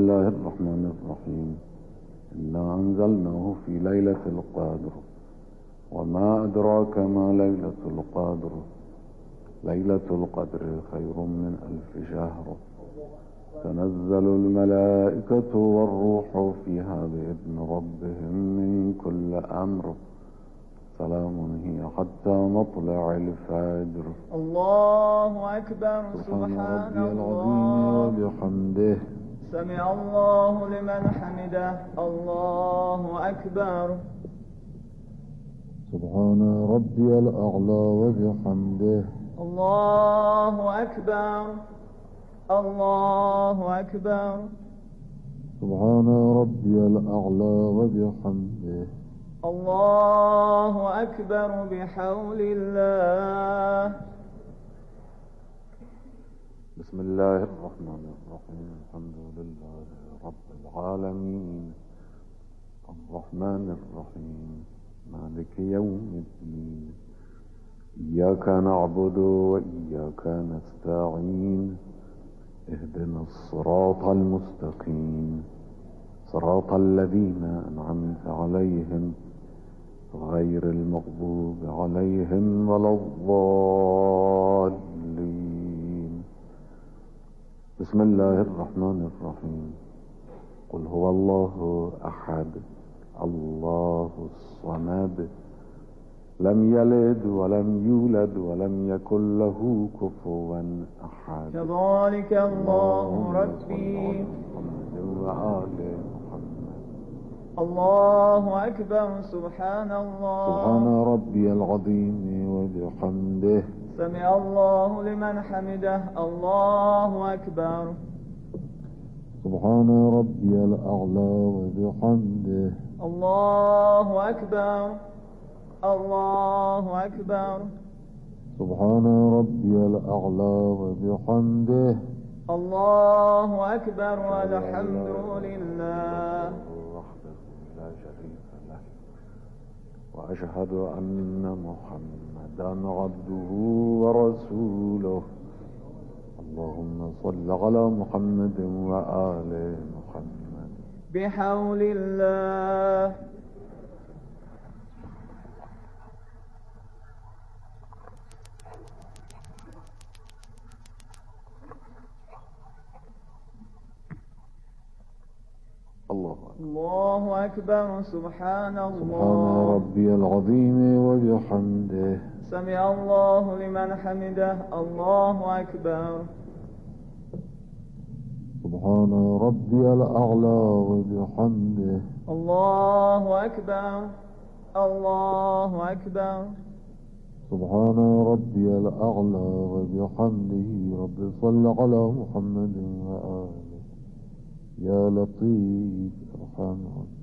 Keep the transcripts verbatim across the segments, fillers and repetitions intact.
الله الرحمن الرحيم. إنا أنزلناه في ليلة القدر وما أدراك ما ليلة القدر ليلة القدر خير من ألف شهر تنزل الملائكة والروح فيها بإذن ربهم من كل أمر سلام هي حتى مطلع الفجر. الله أكبر. سبحان ربي الله العظيم وبحمده سمع الله لمن حمده. الله أكبر. سبحان ربي الأعلى وبحمده. الله أكبر. الله أكبر. سبحان ربي الأعلى وبحمده. الله أكبر بحول الله. بسم الله الرحمن الرحيم. الحمد لله رب العالمين الرحمن الرحيم مالك يوم الدين. إياك نعبد وإياك نستعين. اهدنا الصراط المستقيم صراط الذين أنعمت عليهم غير المغضوب عليهم ولا الضالين. بسم الله الرحمن الرحيم. قل هو الله أحد الله الصمد لم يلد ولم يولد ولم يكن له كفوا أحد. كذلك الله ربي. وآل محمد. الله أكبر. سبحان الله سبحان ربي العظيم وبحمده. سمع الله لمن حمده. الله أكبر. سبحان ربي الأعلى وبحمده. الله أكبر. الله أكبر. سبحان ربي الأعلى وبحمده. الله أكبر والحمد لله وحده لا شريك له وأشهد أن محمدا عبده ورسوله. اللهم صل على محمد وآل محمد. بحول الله. الله أكبر. الله أكبر. سبحان الله سبحان ربي العظيم وبحمده. سمع الله لمن حمده. الله أكبر. سبحان ربي الأعلى وبحمده. الله أكبر. الله أكبر. سبحان ربي الأعلى وبحمده. رب صل على محمد وآله يا لطيف ارحم.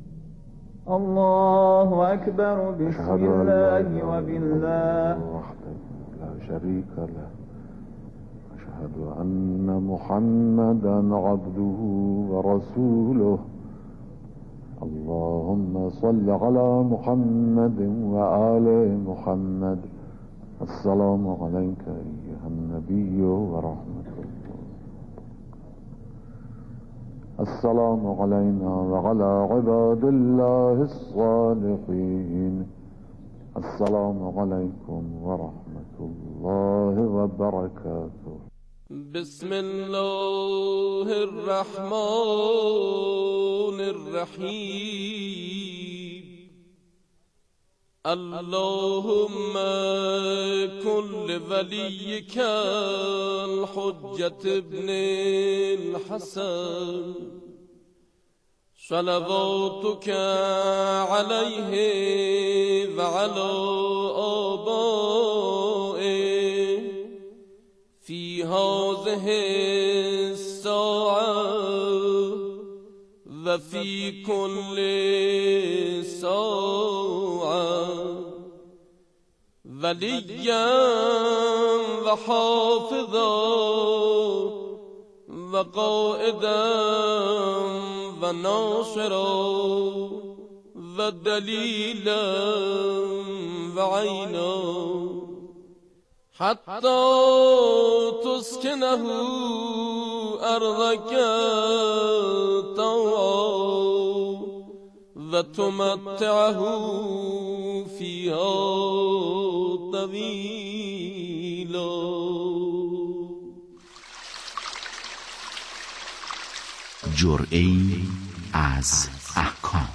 الله أكبر. بسم الله وبالله وحده لا شريك له. أشهد أن محمدا عبده ورسوله. اللهم صل على محمد وآل محمد. السلام عليك أيها النبي ورحمة الله. السلام علينا وعلى عباد الله الصالحين. السلام عليكم ورحمة الله وبركاته. بسم الله الرحمن الرحيم. اللهم كن لوليك الحجة ابن الحسن صلواتك عليه وعلى آبائه في هذه الساعة وفي كل ساعة وليا وحافظا وقائدا وناصرا ودليلا وعينا حتى تسكنه أرضك و تمتعه فیها طویلا. جرعه‌ای از احکام.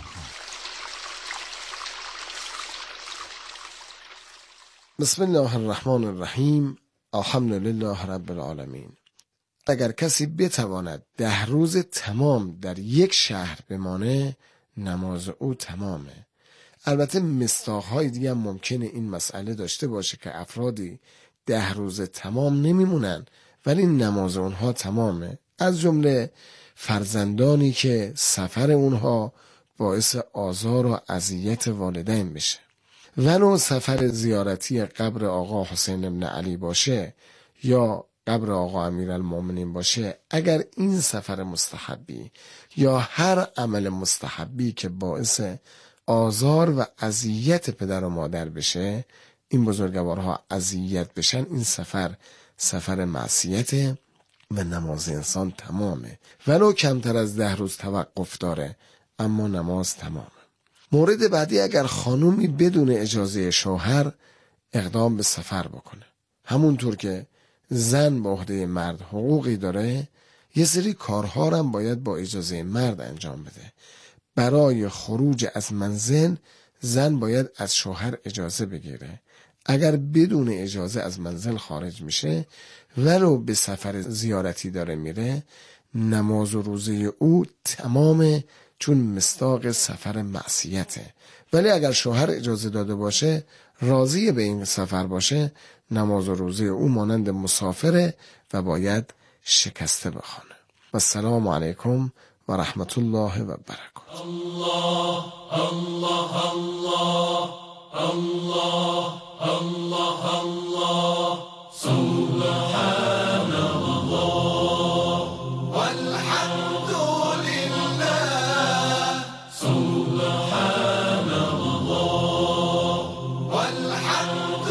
بسم الله الرحمن الرحیم. الحمد لله رب العالمین. اگر کسی بتواند ده روز تمام در یک شهر بمانه، نماز او تمامه. البته مصداق‌های دیگه هم ممکنه این مسئله داشته باشه که افرادی ده روز تمام نمیمونن ولی نماز اونها تمامه، از جمله فرزندانی که سفر اونها باعث آزار و اذیت والدین بشه. ولو سفر زیارتی قبر آقا حسین ابن علی باشه یا قبر آقا امیرالمومنین باشه، اگر این سفر مستحبی یا هر عمل مستحبی که باعث آزار و اذیت پدر و مادر بشه، این بزرگوارها اذیت بشن، این سفر سفر معصیته و نماز انسان تمامه. ولو کمتر از ده روز توقف داره اما نماز تمامه. مورد بعدی، اگر خانومی بدون اجازه شوهر اقدام به سفر بکنه، همونطور که زن با عهده مرد حقوقی داره، یه سری کارها هم باید با اجازه مرد انجام بده. برای خروج از منزل زن باید از شوهر اجازه بگیره. اگر بدون اجازه از منزل خارج میشه ولو به سفر زیارتی داره میره، نماز و روزه او تمامه، چون مصداق سفر معصیته. ولی اگر شوهر اجازه داده باشه، راضی به این سفر باشه، نماز و روزه او مانند مسافره و باید شکسته بخونه. و السلام علیکم و رحمت الله و برکاته. الله الله الله الله الله الله سبحان الله والحمد لله سبحان الله والحمد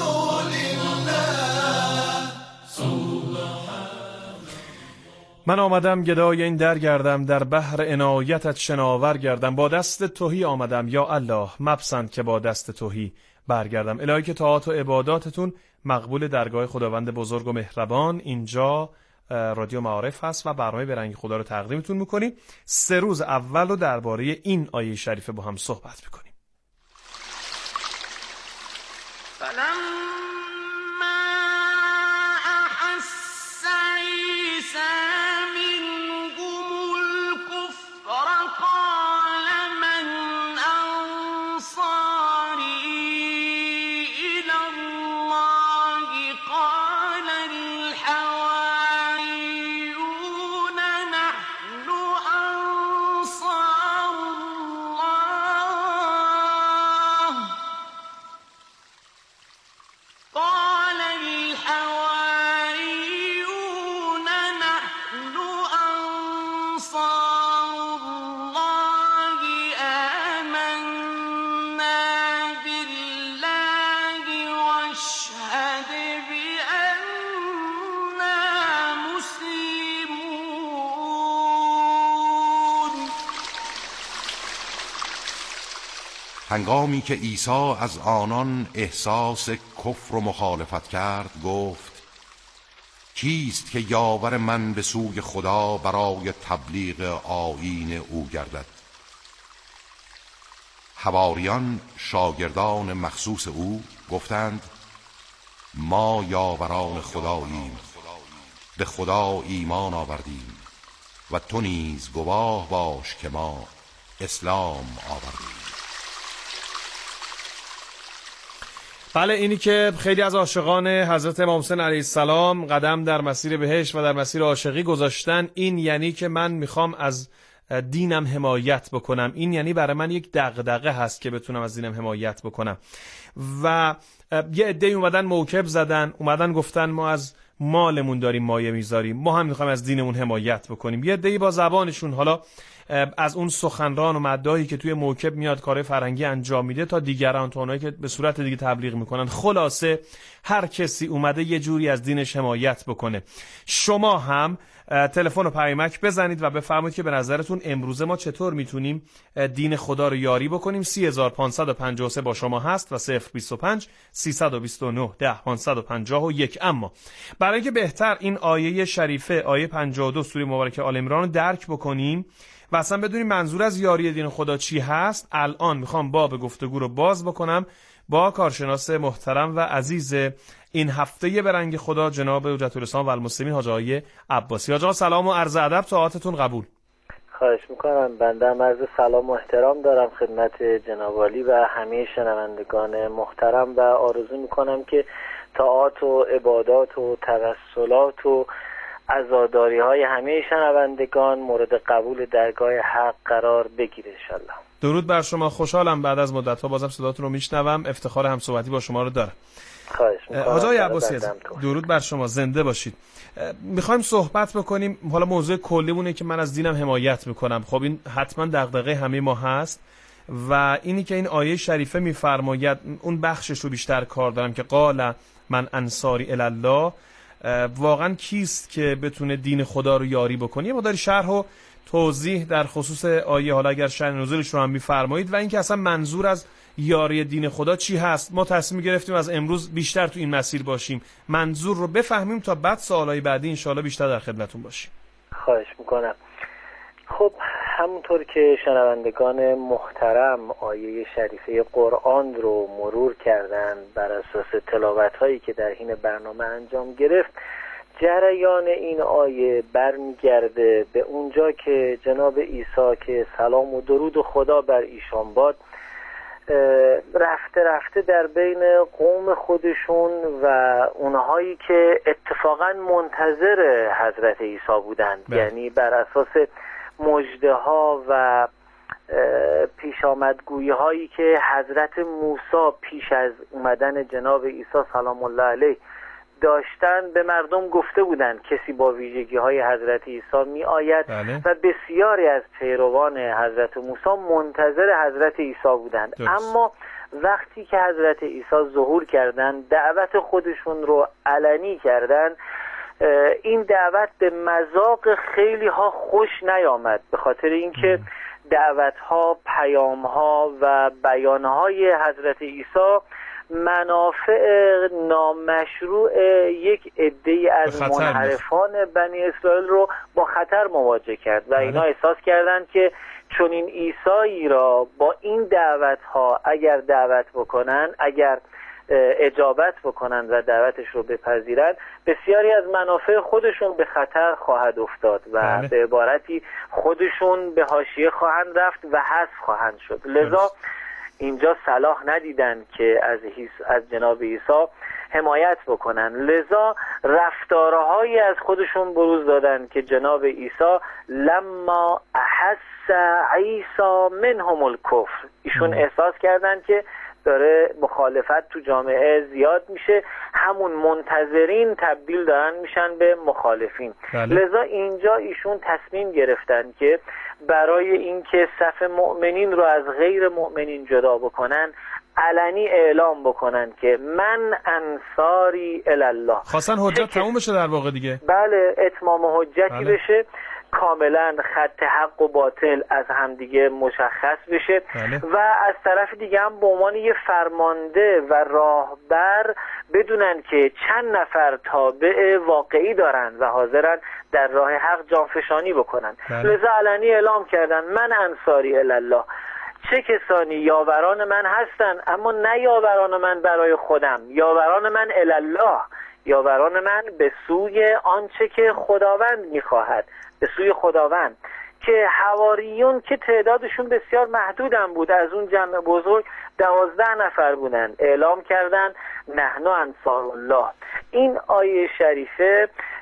لله سبحان. من آمدم گدای این در گردم، در بحر عنایتت شناور گردم. با دست تهی آمدم یا الله، مپسند که با دست تهی برگردم. الهی که طاعات و عباداتتون مقبول درگاه خداوند بزرگ و مهربان. اینجا رادیو معارف هست و برنامه به رنگ خدا رو تقدیمتون میکنیم. سه روز اول رو درباره این آیه شریفه با هم صحبت میکنیم. هنگامی که عیسی از آنان احساس کفر و مخالفت کرد، گفت کیست که یاور من به سوی خدا برای تبلیغ آیین او گردد؟ حواریان شاگردان مخصوص او گفتند ما یاوران خداییم، به خدا ایمان آوردیم و تو نیز گواه باش که ما اسلام آوردیم. بله، اینی که خیلی از عاشقان حضرت امام حسین علیه السلام قدم در مسیر بهشت و در مسیر عاشقی گذاشتن، این یعنی که من میخوام از دینم حمایت بکنم. این یعنی برای من یک دغدغه هست که بتونم از دینم حمایت بکنم. و یه عده‌ای اومدن موکب زدن، اومدن گفتن ما از مالمون داریم مایه میذاریم، ما هم میخوایم از دینمون حمایت بکنیم. یه عده‌ای با زبانشون حالا از اون سخنران و مداحی که توی موکب میاد کار فرهنگی انجام میده تا دیگران، تا اونایی که به صورت دیگه تبلیغ میکنن. خلاصه هر کسی اومده یه جوری از دینش حمایت بکنه. شما هم تلفن و پیامک بزنید و بفرمایید که به نظرتون امروزه ما چطور میتونیم دین خدا رو یاری بکنیم. سه هزار و پانصد و پنجاه و سه با شما هست و صفر بیست و پنج سیصد و بیست و نه ده پانصد و پنجاه و یک. اما برای اینکه بهتر این آیه شریفه، آیه پنجاه و دو سوره مبارکه آل عمران رو درک بکنیم و اصلا بدونیم منظور از یاری دین خدا چی هست، الان میخوام باب گفتگو رو باز بکنم با کارشناس محترم و عزیز این هفته به رنگ خدا، جناب حجت الاسلام و المسلمین حاج آقای عباسی. حاج آقا سلام و عرض ادب، طاعتتون قبول. خواهش میکنم. بنده هم عرض سلام و احترام دارم خدمت جناب عالی و همه شنوندگان محترم و آرزو میکنم که طاعات و عبادات و توسلات و عزاداری های همه شنوندگان مورد قبول درگاه حق قرار بگیره انشالله. درود بر شما. خوشحالم بعد از مدت ها بازم صداتون رو میشنوم. افتخار همصحبتی با شما رو دارم. خواهش میکنم. حاج آقای عباسی درود بر شما، زنده باشید. میخوایم صحبت بکنیم، حالا موضوع کلیمونه که من از دینم حمایت میکنم. خب این حتما دغدغه همه ما هست و اینی که این آیه شریفه میفرماید، اون بخشش رو بیشتر کار دارم که قال من انصاری الی الله، واقعا کیست که بتونه دین خدا رو یاری بکنه؟ یه مقدار شرح و توضیح در خصوص آیه، حالا اگر شأن نزولش رو هم میفرمایید، و اینکه اصلا منظور از یاری دین خدا چی هست. ما تصمیم گرفتیم از امروز بیشتر تو این مسیر باشیم، منظور رو بفهمیم تا بعد سوالای بعدی انشالله بیشتر در خدمتون باشیم. خواهش میکنم. خب همونطور که شنوندگان محترم آیه شریفه قرآن رو مرور کردن بر اساس تلاوت‌هایی که در حین برنامه انجام گرفت، جریان این آیه برمیگرده به اونجا که جناب عیسی که سلام و درود و خدا بر ایشان باد، رفته رفته در بین قوم خودشون و اونهایی که اتفاقا منتظر حضرت عیسی بودند، یعنی بر اساس مژده ها و پیش آمدگویی هایی که حضرت موسی پیش از اومدن جناب عیسی سلام الله علیه داشتن، به مردم گفته بودند کسی با ویژگی های حضرت عیسی می آید. بله. و بسیاری از پیروان حضرت موسی منتظر حضرت عیسی بودند. درست. اما وقتی که حضرت عیسی ظهور کردند، دعوت خودشون رو علنی کردند، این دعوت به مذاق خیلی ها خوش نیامد، به خاطر اینکه دعوت ها، پیام ها و بیان های حضرت عیسی منافع نامشروع یک عده از منحرفان بنی اسرائیل رو با خطر مواجه کرد و اینا احساس کردند که چون این عیسی را با این دعوت ها اگر دعوت بکنن، اگر اجابت بکنن و دعوتش رو بپذیرن، بسیاری از منافع خودشون به خطر خواهد افتاد و بله. به عبارتی خودشون به حاشیه خواهند رفت و حذف خواهند شد. لذا اینجا صلاح ندیدن که از از جناب عیسی حمایت بکنن، لذا رفتارهایی از خودشون بروز دادن که جناب عیسی لما احس عیسی منهم الکفر، ایشون احساس کردن که داره مخالفت تو جامعه زیاد میشه، همون منتظرین تبدیل دارن میشن به مخالفین. بله. لذا اینجا ایشون تصمیم گرفتن که برای اینکه صف مؤمنین رو از غیر مؤمنین جدا بکنن، علنی اعلام بکنن که من انصاری الی الله. خواستن حجت تموم بشه در واقع دیگه. بله، اتمام حجتی بله. بشه، کاملا خط حق و باطل از همدیگه مشخص بشه. بله. و از طرف دیگه هم به عنوان یه فرمانده و راهبر بدونن که چند نفر تابع واقعی دارن و حاضرن در راه حق جانفشانی بکنن. بله. لذا علنی اعلام کردن من انصاری الی الله، چه کسانی یاوران من هستن، اما نه یاوران من برای خودم، یاوران من الی الله، یاوران من به سوی آنچه که خداوند میخواهد، به سوی خداوند. که حواریون که تعدادشون بسیار محدودم بود، از اون جمع بزرگ دوازده نفر بودن، اعلام کردن نحن انصار الله. این آیه شریفه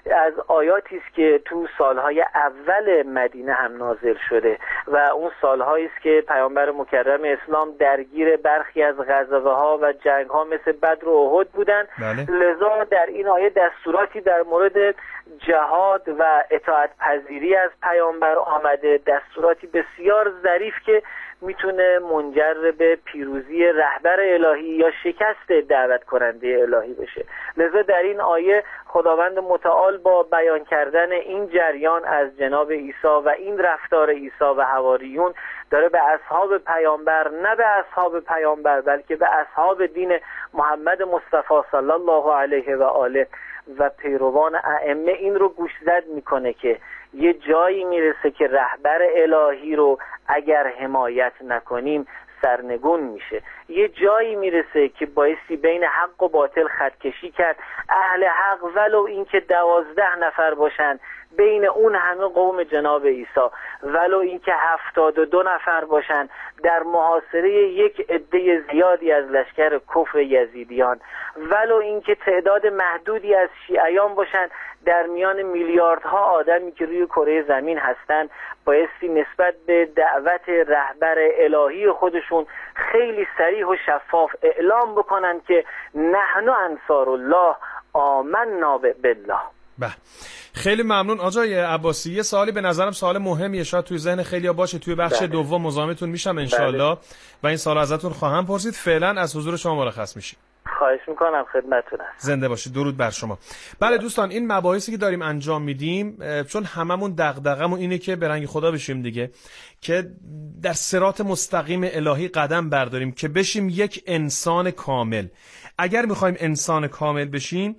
از آیاتی است که تو سالهای اول مدینه هم نازل شده و اون سالهایی است که پیامبر مکرم اسلام درگیر برخی از غزوه ها و جنگ ها مثل بدر و احد بودند. بله. لذا در این آیه دستوراتی در مورد جهاد و اطاعت پذیری از پیامبر آمده، دستوراتی بسیار ظریف که میتونه منجر به پیروزی رهبر الهی یا شکست دعوت کننده الهی بشه. لذا در این آیه خداوند متعال با بیان کردن این جریان از جناب عیسی و این رفتار عیسی و حواریون داره به اصحاب پیامبر، نه به اصحاب پیامبر بلکه به اصحاب دین محمد مصطفی صلی الله علیه و آله و پیروان ائمه این رو گوشزد میکنه که یه جایی میرسه که رهبر الهی رو اگر حمایت نکنیم سرنگون میشه. یه جایی میرسه که بایستی بین حق و باطل خطکشی کرد. اهل حق ولو اینکه دوازده نفر باشن بین اون همه قوم جناب عیسی، ولو اینکه هفتاد و دو نفر باشن در محاصره یک عده زیادی از لشکر کفر یزیدیان، ولو اینکه تعداد محدودی از شیعیان باشن در میان میلیاردها آدمی که روی کره زمین هستن، بایستی نسبت به دعوت رهبر الهی خودشون خیلی صریح و شفاف اعلام بکنن که نحن انصار الله آمنا بالله. به خیلی ممنون آقای عباسی. یه سوالی به نظرم سوال مهمیه، شاید توی ذهن خیلی‌ها باشه، توی بخش بله. دوم مزاحمتون میشم انشالله و این سوال ازتون خواهم پرسید. فعلا از حضور شما مرخص میشیم. خواهش میکنم، خدمتتون هستم. زنده باشید. درود بر شما. بله دوستان، این مباحثی که داریم انجام میدیم چون هممون دغدغمون اینه که به رنگ خدا بشیم دیگه، که در صراط مستقیم الهی قدم برداریم، که بشیم یک انسان کامل. اگر میخوایم انسان کامل بشیم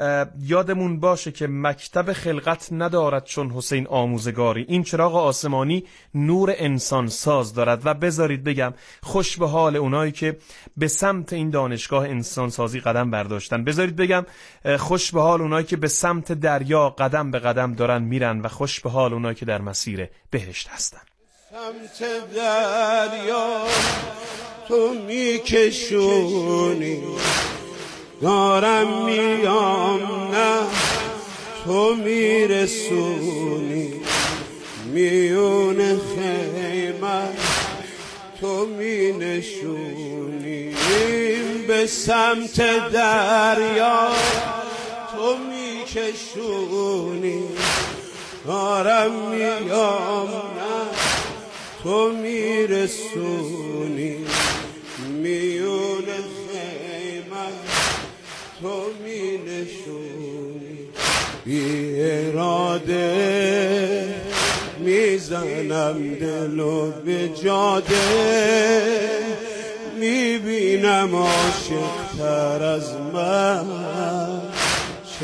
یادمون باشه که مکتب خلقت ندارد چون حسین آموزگاری، این چراغ آسمانی نور انسان ساز دارد. و بذارید بگم خوش به حال اونایی که به سمت این دانشگاه انسان سازی قدم برداشتن، بذارید بگم خوش به حال اونایی که به سمت دریا قدم به قدم دارن میرن، و خوش به حال اونایی که در مسیر بهشت هستن. سمت دریا تو میکشونی، دارم میام نه تو میرسونی، میون خیمه تو مینشونی، به سمت دریا تو میکشونی، دارم میام نه تو میرسونی، میون خیمه تو می نشونی، بی اراده میزنم دلو به جاده، میبینم عاشق تر از من چه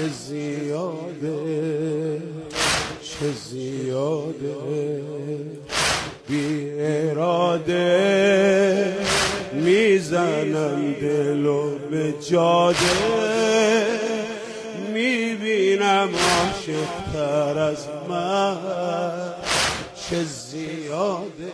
زیاده چه زیاده، بی اراده میزنم دلو به جاده، میبینم عاشق تر از من چه زیاده.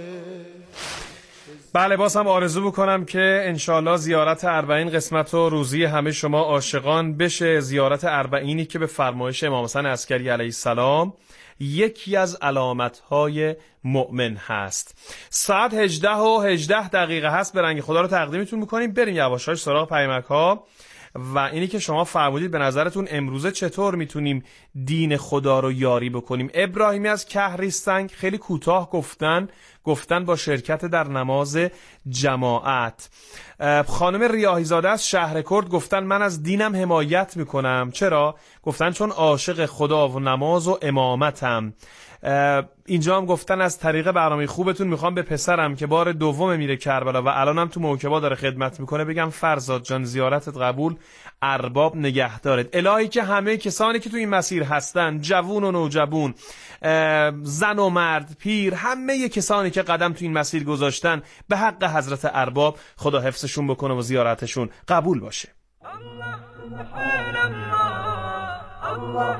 بله، باز هم آرزو بکنم که انشالله زیارت اربعین قسمت و روزی همه شما عاشقان بشه. زیارت اربعینی که به فرمایش امام حسن عسکری علیه السلام یکی از علامت‌های مؤمن هست. ساعت هجده و هجده دقیقه هست. به رنگ خدا رو تقدیمتون میکنیم. بریم یواشاش سراغ پیامک ها. و اینی که شما فرمودید به نظرتون امروزه چطور میتونیم دین خدا رو یاری بکنیم. ابراهیمی از کهریستنگ خیلی کوتاه گفتن گفتن با شرکت در نماز جماعت. خانم ریاحی زاده از شهر کرد گفتن من از دینم حمایت میکنم. چرا؟ گفتن چون عاشق خدا و نماز و امامتم. اینجا هم گفتن از طریق برنامه خوبتون میخوام به پسرم که بار دوم میره کربلا و الانم تو موکبا داره خدمت میکنه بگم فرزاد جان زیارتت قبول، ارباب نگهدارت. الهی که همه کسانی که تو این مسیر هستن، جوون و نوجوان، زن و مرد، پیر، همه کسانی که قدم تو این مسیر گذاشتن به حق حضرت ارباب خدا حفظشون بکنه و زیارتشون قبول باشه. الله سبحان الله، الله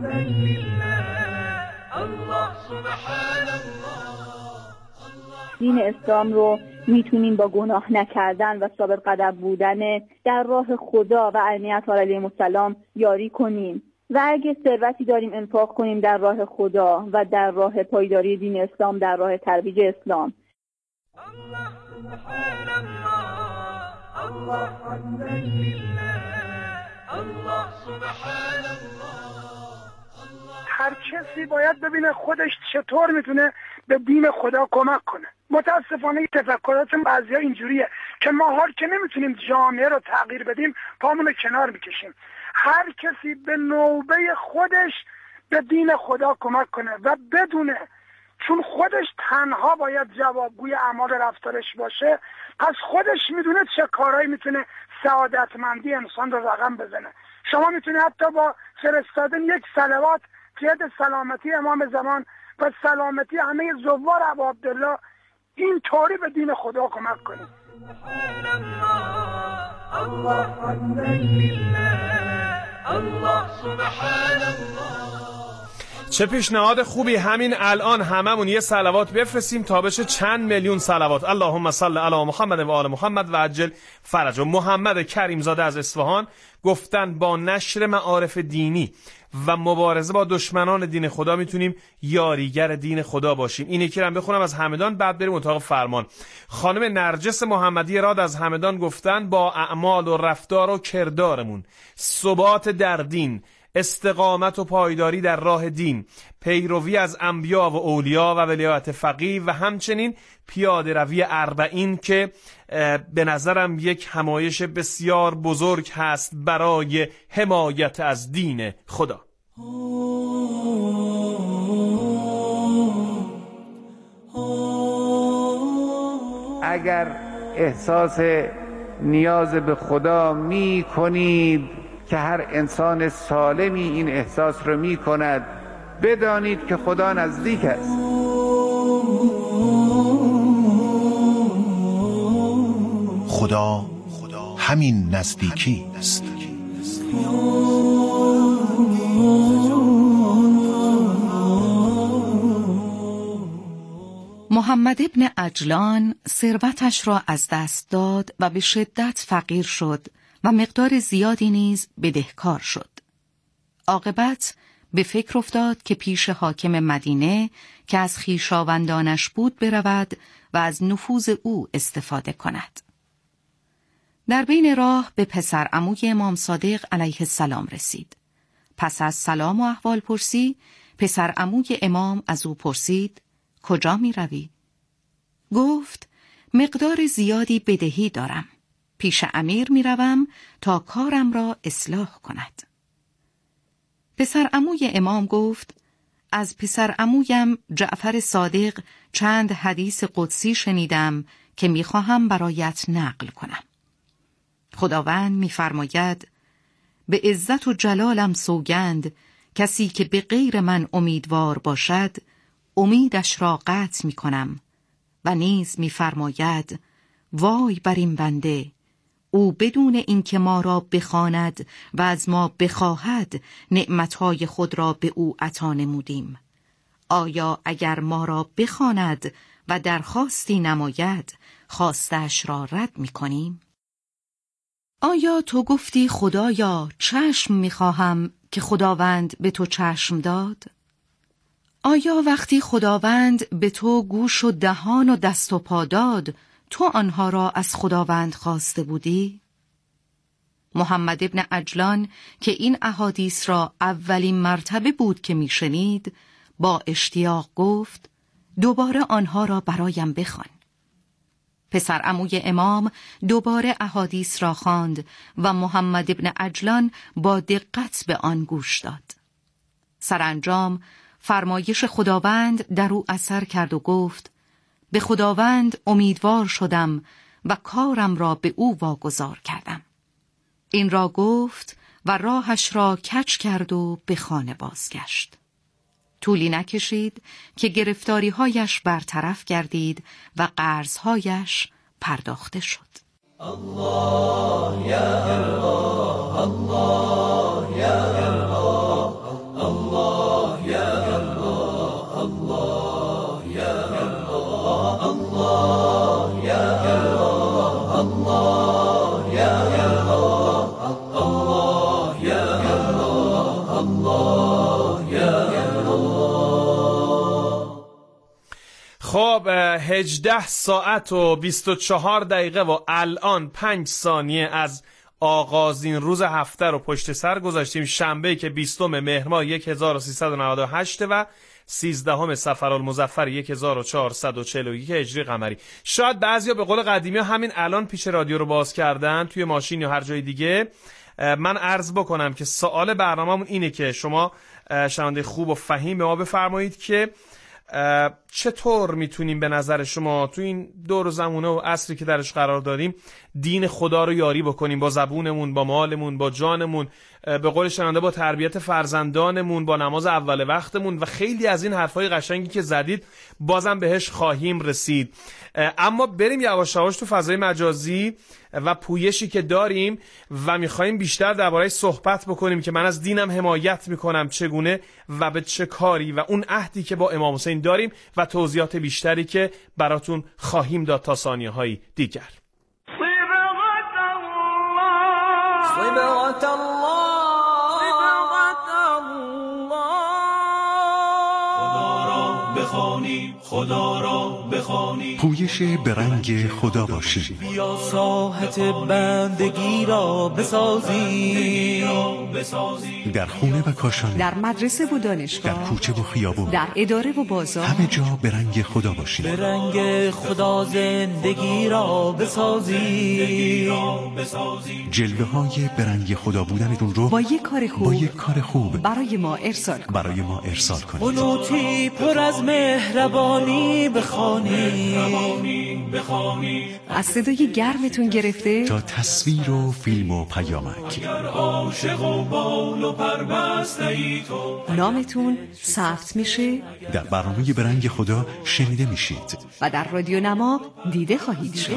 الله سبحان الله. دین اسلام رو میتونیم با گناه نکردن و ثابت قدم بودن در راه خدا و ائمه اطهار علیهم السلام یاری کنیم و اگه ثروتی داریم انفاق کنیم در راه خدا و در راه پایداری دین اسلام، در راه ترویج اسلام. الله سبحان الله، الله حمدا لله، الله سبحان الله. هر کسی باید ببینه خودش چطور میتونه به دین خدا کمک کنه. متاسفانه تفکرات بعضیا اینجوریه که ما هر که نمیتونیم جامعه رو تغییر بدیم پامون رو کنار میکشیم. هر کسی به نوبه خودش به دین خدا کمک کنه و بدونه چون خودش تنها باید جوابگوی اعمال رفتارش باشه، پس خودش میدونه چه کارهایی میتونه سعادتمندی انسان رو رقم بزنه. شما میتونید حتی با فرستادن یک صلوات قید سلامتی امام زمان و سلامتی همه زوار ابا عبدالله این طوری به دین خدا کمک کنید. الله حمدا لله، الله سبحان الله. چه پیشنهاد خوبی. همین الان هممون یه صلوات بفرستیم تا بشه چند میلیون صلوات. اللهم صل علی محمد و آل محمد و عجل فرج. و محمد کریم زاده از اصفهان گفتن با نشر معارف دینی و مبارزه با دشمنان دین خدا میتونیم یاریگر دین خدا باشیم. این یکی رو هم بخونم از همدان بعد بریم اتاق فرمان. خانم نرجس محمدی راد از همدان گفتن با اعمال و رفتار و کردارمون ثبات در دین، استقامت و پایداری در راه دین، پیروی از انبیا و اولیا و ولایت فقیه و همچنین پیاده روی اربعین که به نظرم یک همایش بسیار بزرگ هست برای حمایت از دین خدا. اگر احساس نیاز به خدا می کنید که هر انسان سالمی این احساس رو می کند، بدانید که خدا نزدیک است. خدا همین نزدیکی است. محمد ابن عجلان ثروتش را از دست داد و به شدت فقیر شد و مقدار زیادی نیز بدهکار شد. عاقبت به فکر افتاد که پیش حاکم مدینه که از خویشاوندانش بود برود و از نفوذ او استفاده کند. در بین راه به پسر عموی امام صادق علیه السلام رسید. پس از سلام و احوال پرسی، پسر عموی امام از او پرسید: کجا می روی؟ گفت: مقدار زیادی بدهی دارم. پیش امیر می روم تا کارم را اصلاح کند. پسر عموی امام گفت: از پسر عمویم جعفر صادق چند حدیث قدسی شنیدم که می خواهم برایت نقل کنم. خداوند می فرماید: به عزت و جلالم سوگند، کسی که به غیر من امیدوار باشد امیدش را قطع می کنم. و نیز می فرماید: وای بر این بنده، او بدون اینکه ما را بخواند و از ما بخواهد نعمتهای خود را به او عطا نمودیم. آیا اگر ما را بخواند و درخواستی نماید خواستش را رد می کنیم؟ آیا تو گفتی خدایا چشم می خواهم که خداوند به تو چشم داد؟ آیا وقتی خداوند به تو گوش و دهان و دست و پا داد تو آنها را از خداوند خواسته بودی؟ محمد ابن عجلان که این احادیث را اولین مرتبه بود که میشنید، با اشتیاق گفت: دوباره آنها را برایم بخوان. پسر عموی امام دوباره احادیث را خواند و محمد ابن عجلان با دقت به آن گوش داد. سرانجام فرمایش خداوند در او اثر کرد و گفت: به خداوند امیدوار شدم و کارم را به او واگذار کردم. این را گفت و راهش را کج کرد و به خانه بازگشت. طولی نکشید که گرفتاری‌هایش برطرف گردید و قرض‌هایش پرداخته شد. الله یا الله، الله یا الله، الله یا الله، الله یا الله، الله یا الله، الله یا الله، الله یا الله، الله خب هجده ساعت و بیست و چهار دقیقه و الان پنج ثانیه از آغازین روز هفته رو پشت سر گذاشتیم. شنبه که بیستم مهر ماه هزار و سیصد و نود و هشت و سیزدهم صفرالمظفر هزار و چهارصد و چهل و یک هجری قمری. شاید بعضیا به قول قدیمی ها همین الان پیش رادیو رو باز کردن توی ماشین یا هر جای دیگه. من عرض بکنم که سوال برنامه‌مون اینه که شما شنونده خوب و فهیم به ما بفرمایید که چطور میتونیم به نظر شما تو این دور و زمونه و عصری که درش قرار داریم دین خدا رو یاری بکنیم با زبونمون، با مالمون، با جانمون، به قول شنونده با تربیت فرزندانمون، با نماز اول وقتمون و خیلی از این حرفای قشنگی که زدید بازم بهش خواهیم رسید. اما بریم یواش یواش تو فضای مجازی و پویشی که داریم و میخوایم بیشتر درباره‌اش صحبت بکنیم که من از دینم حمایت میکنم چگونه و به چه کاری و اون عهدی که با امام حسین داریم و توضیحات بیشتری که براتون خواهیم داد تا ثانیه‌های دیگر. صبغة الله خدا را بخوانیم، خدا را بخوانیم. پویش به رنگ خدا باشیم. بیا ساحت بندگی را بسازیم، در خونه و کاشانه، در مدرسه و دانشگاه، در کوچه و خیابون، در اداره و بازار، همه جا به رنگ خدا باشیم. به رنگ خدا زندگی را بسازیم. جلوه های به رنگ خدا بودنتون رو با یک کار خوب با یک کار خوب برای ما ارسال کنید. برای ما ارسال کنید. قنوتی پر از مهربانی بخوانیم، از صدای گرمتون گرفته تا تصویر و فیلم و پیامک. عاشق و بال و پربسته ای تو، نامتون ثبت میشه، در برنامه به رنگ خدا شنیده میشید و در رادیو نما دیده خواهید شد.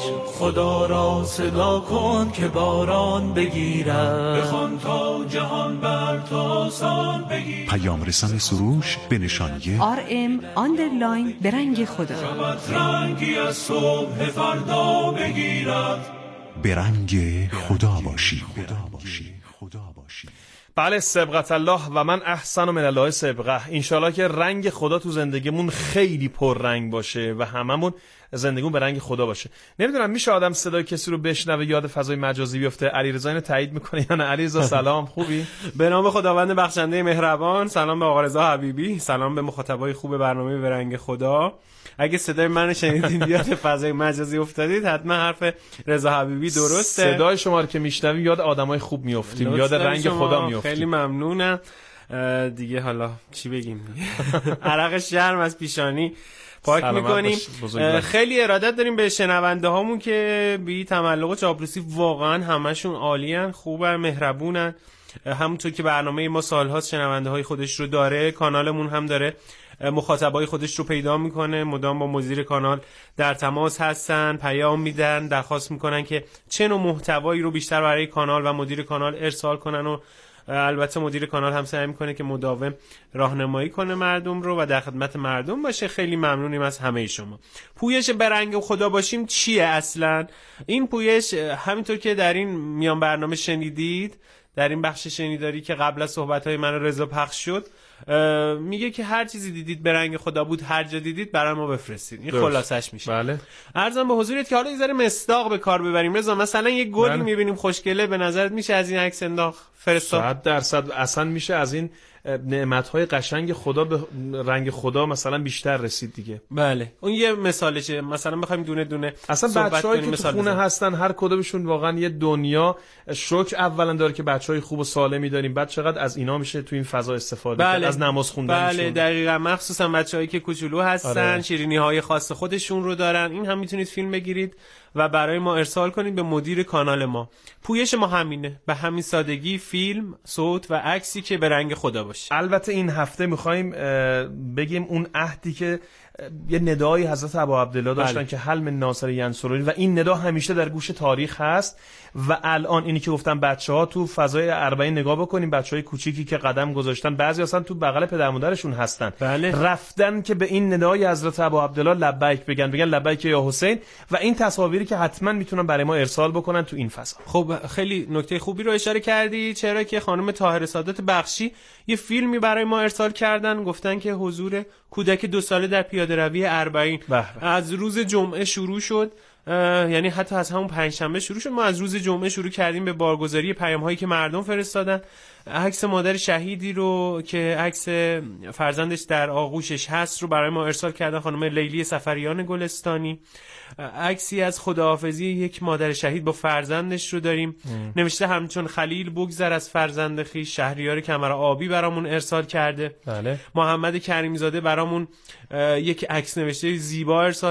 خدا را صدا کن که باران بگیرد، بخوان تا جهان بر تو آسان بگیرد. پیام رسان سروش به نشانی آر ام آندرلاین به رنگ خدا. شبت رنگی از صبح فردا بگیرد. به رنگ خدا باشی. خدا باشی. خدا باشی. بله، صبغت الله و من احسن من الله صبغه. انشالله که رنگ خدا تو زندگیمون خیلی پر رنگ باشه و هممون زندگیمون به رنگ خدا باشه. نمیدونم میشه آدم صدای کسی رو بشنوه یاد فضای مجازی بیفته؟ علیرضا اینو تایید میکنه یا نه؟ علیرضا سلام، خوبی؟ به نام خداوند بخشنده مهربان. سلام به آقا رضا حبیبی، سلام به مخاطبای خوب برنامه به رنگ خدا. اگه صدای من شنیدین یاد فضای مجازی افتادید حتما حرف رضا حبیبی درسته. صدای شما رو که میشنویم یاد آدمای خوب میافتیم، یاد رنگ خدا میافتیم. خیلی ممنونم. دیگه حالا چی بگیم؟ عرق شرم از پیشانی پاک میکنیم. خیلی ارادت داریم به شنونده هامون که بی تملق و چاپلوسی واقعا همشون عالیان، خوبن، مهربونن. همونطور که برنامه ما سالهاست شنونده های خودش رو داره، کانالمون هم داره مخاطبای خودش رو پیدا میکنه، مدام با مدیر کانال در تماس هستن، پیام میدن، درخواست میکنن که چه نوع محتوایی رو بیشتر برای کانال و مدیر کانال ارسال کنن و البته مدیر کانال هم سعی میکنه که مداوم راهنمایی کنه مردم رو و در خدمت مردم باشه. خیلی ممنونیم از همه شما. پویش به رنگ خدا باشیم چیه اصلا؟ این پویش همینطور که در این میان برنامه شنیدید، در این بخش شنیداری که قبل از صحبت‌های من و رضا پخش شد، میگه که هر چیزی دیدید به رنگ خدا بود، هر جا دیدید برای ما بفرستید. این خلاصش میشه. بله. عرضم به حضورت که حالا یه ذره مصداق به کار ببریم. رضا مثلا یه گلی بله. میبینیم خوشگله، به نظرت میشه از این عکس انداخت فرستاد؟ صد درصد اصلا میشه از این نعمت‌های قشنگ خدا به رنگ خدا مثلا بیشتر رسید دیگه. بله. اون یه مثالشه. مثلا بخوایم دونه دونه اصلا بچه‌هایی که تو خونه هستن هر کدومشون واقعا یه دنیا شکر اولا داره که بچه‌های خوب و سالمی داریم، بعد چقدر از اینا میشه تو این فضا استفاده بله. کرد، از نماز خوندنشون. بله دقیقاً، مخصوصا بچه‌هایی که کوچولو هستن، آره. شیرینی‌های خاص خودشون رو دارن. این هم میتونید فیلم بگیرید و برای ما ارسال کنید به مدیر کانال ما. پویش ما همینه، به همین سادگی، فیلم، صوت و عکسی که به رنگ خدا باشه. البته این هفته میخوایم بگیم اون عهدی که یه ندای حضرت ابا عبدالله داشتن بله. که حل من ناصر ینصرونی، و این ندا همیشه در گوش تاریخ هست و الان اینی که گفتم بچه‌ها تو فضای اربعین نگاه بکنیم، بچه‌های کوچیکی که قدم گذاشتن، بعضی اصلا تو بغل پدر مادرشون هستن بله. رفتن که به این ندای حضرت ابا عبدالله لبیک بگن، بگن لبیک یا حسین، و این تصاویری که حتما میتونن برای ما ارسال بکنن تو این فضا. خب خیلی نکته خوبی رو اشاره کردی، چرا که خانم طاهره سادات بخشی یه فیلمی برای ما ارسال کردن، گفتن که حضور کودک دو ساله در پیاده پیاده روی اربعین از روز جمعه شروع شد، یعنی حتی از همون پنجشنبه شروع شد. ما از روز جمعه شروع کردیم به بارگذاری پیام هایی که مردم فرستادن. عکس مادر شهیدی رو که عکس فرزندش در آغوشش هست رو برای ما ارسال کردن خانم لیلی سفریان گلستانی. عکسی از خداحافظی یک مادر شهید با فرزندش رو داریم. ام. نوشته همچون خلیل بگذر از فرزند خویش، شهریار کمر آبی برامون ارسال کرده. بله. محمد کریمزاده برامون یک عکس نوشته زیبا ارسال